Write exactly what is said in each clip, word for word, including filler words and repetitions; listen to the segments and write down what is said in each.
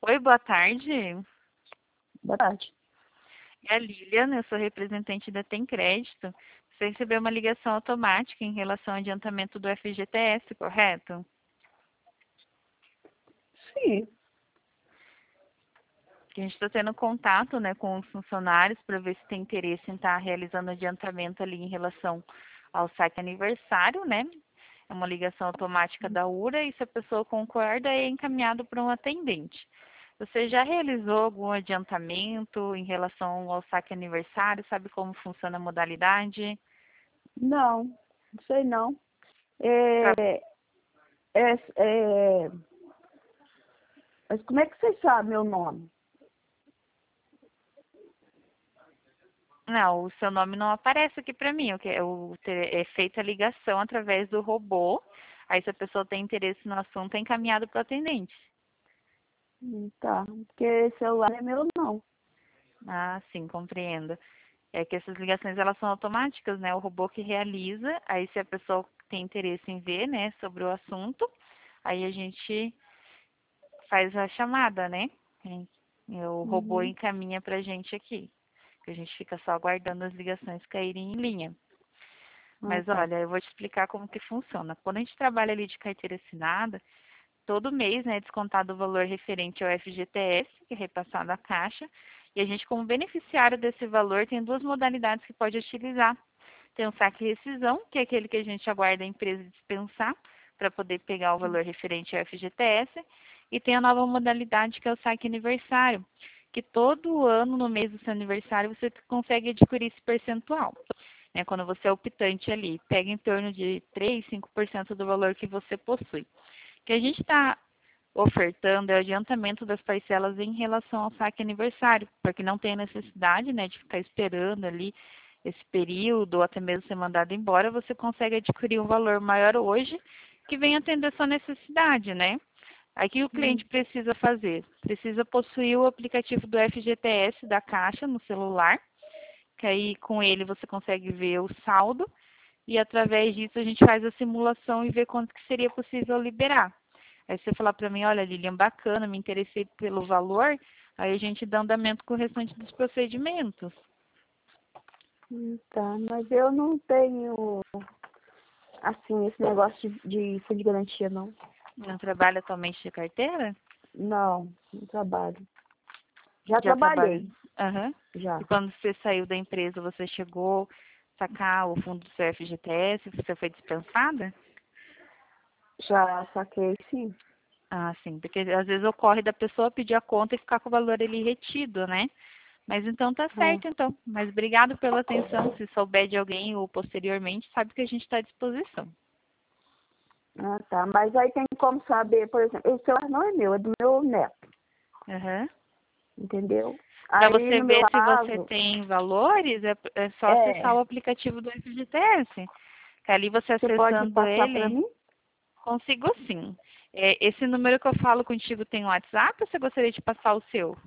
Oi, boa tarde. Boa tarde. É a Lilian, eu sou representante da Tem Crédito. Você recebeu uma ligação automática em relação ao adiantamento do F G T S, correto? Sim. Que a gente está tendo contato, né, com os funcionários para ver se tem interesse em estar realizando adiantamento ali em relação ao saque aniversário, né? É uma ligação automática da U R A e se a pessoa concorda é encaminhado para um atendente. Você já realizou algum adiantamento em relação ao saque aniversário? Sabe como funciona a modalidade? Não, não sei não. Tra- É, é, é, mas como é que você sabe meu nome? Não, o seu nome não aparece aqui para mim. O que é, o, te- é feita a ligação através do robô. Aí, se a pessoa tem interesse no assunto, é encaminhado para o atendente. Hum, Tá, porque celular não é meu não. Ah, sim, compreendo. É que essas ligações elas são automáticas, né? O robô que realiza. Aí, se a pessoa tem interesse em ver, né, sobre o assunto, aí a gente faz a chamada, né? E o robô Uhum. encaminha para a gente aqui. Que a gente fica só aguardando as ligações caírem em linha. Ah, Mas tá. olha, eu vou te explicar como que funciona. Quando a gente trabalha ali de carteira assinada, todo mês, né, é descontado o valor referente ao F G T S, que é repassado à Caixa, e a gente, como beneficiário desse valor, tem duas modalidades que pode utilizar. Tem o saque e rescisão, que é aquele que a gente aguarda a empresa dispensar para poder pegar o valor referente ao F G T S, e tem a nova modalidade que é o saque aniversário, que todo ano, no mês do seu aniversário, você consegue adquirir esse percentual. Né, quando você é optante ali, pega em torno de três, cinco por cento do valor que você possui. O que a gente está ofertando é o adiantamento das parcelas em relação ao saque aniversário, porque não tem necessidade, né, de ficar esperando ali esse período ou até mesmo ser mandado embora, você consegue adquirir um valor maior hoje que venha atender sua necessidade, né? Aqui o Hum, cliente precisa fazer, precisa possuir o aplicativo do F G T S da Caixa no celular, que aí com ele você consegue ver o saldo e através disso a gente faz a simulação e vê quanto que seria possível liberar. Aí você falar para mim, olha, Lilian, bacana, me interessei pelo valor, aí a gente dá andamento com o restante dos procedimentos. hum, tá, mas eu não tenho, assim, esse negócio de, de fundo de garantia, não. Não trabalha atualmente de carteira? Não, não trabalho. Já Já trabalha? trabalhei, Aham. já. E quando você saiu da empresa, você chegou a sacar o fundo do seu F G T S, você foi dispensada? Já saquei, sim. Ah, sim, porque às vezes ocorre da pessoa pedir a conta e ficar com o valor ali retido, né? Mas então tá Ah, certo, então. Mas obrigado pela atenção. Se souber de alguém ou posteriormente, sabe que a gente está à disposição. ah, tá. Mas aí tem como saber, por exemplo, o celular não é meu, é do meu neto, Uhum. entendeu? Para Aí, você no meu ver se você caso, tem valores, é, é só acessar o é, aplicativo do F G T S. Que ali você você pode acessando passar para ele, mim? consigo sim. É, esse número que eu falo contigo tem WhatsApp ou você gostaria de passar o seu?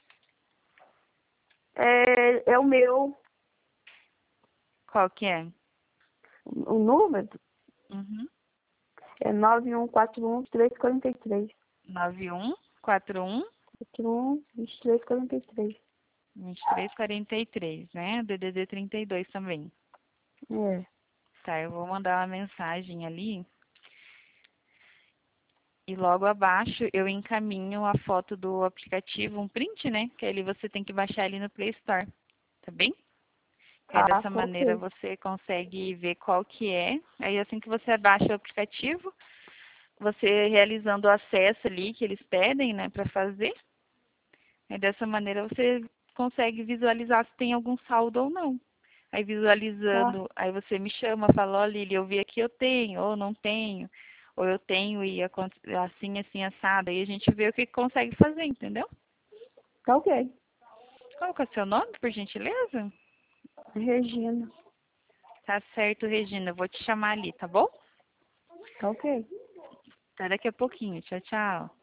É, é o meu, Qual que é? o número Uhum. é nove um quatro um, três quatro três. nove um quatro um quatro um, vinte e três, quarenta e três. vinte e três quarenta e três, né? D D D trinta e dois também. É, Tá, eu vou mandar uma mensagem ali e logo abaixo eu encaminho a foto do aplicativo, um print, né? Que ali você tem que baixar ele no Play Store, tá bem? Que aí tá, dessa tá maneira ok. você consegue ver qual que é. Aí assim que você baixa o aplicativo, você realizando o acesso ali que eles pedem, né, para fazer. Aí dessa maneira você consegue visualizar se tem algum saldo ou não. Aí Tá, visualizando, aí você me chama, fala, ó Lili, eu vi aqui eu tenho, ou não tenho, ou eu tenho e acon- assim, assim, assado. Aí a gente vê o que consegue fazer, entendeu? tá ok. Qual que é o seu nome, por gentileza? Regina, Tá certo, Regina, eu vou te chamar ali, tá bom? tá ok. Até daqui a pouquinho. Tchau, tchau.